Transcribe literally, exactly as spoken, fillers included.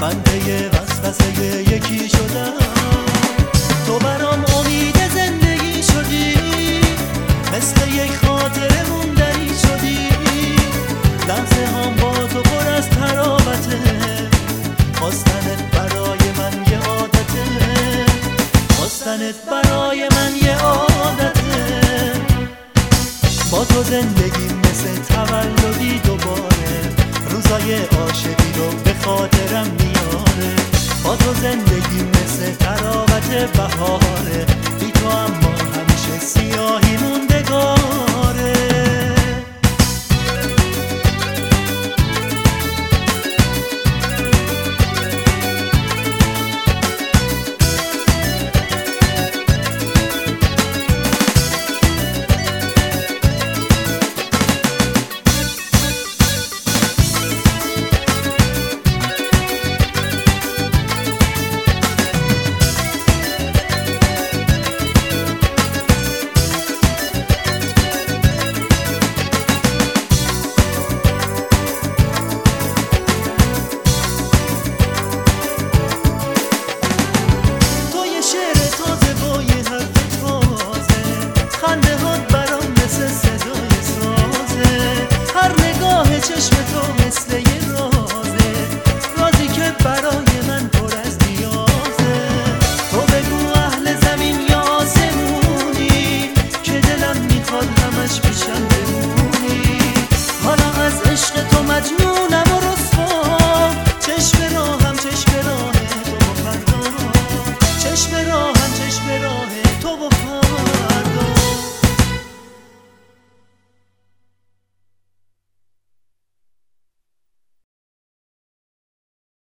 من پی وسوسه یکی شدم. تو برام امید زندگی شدی، مثل یک خاطره موندنی شدی. لحظه هم با تو پر از تراوته، خواستنت برای من یه عادته، خواستنت برای من یه عادته. با تو زندگی مثل تولدی دوباره، روزای عاشقی رو به خاطرم میاره. با تو زندگی مثل تراوت بهاره، بی تو اما همیشه سیاهی مونده.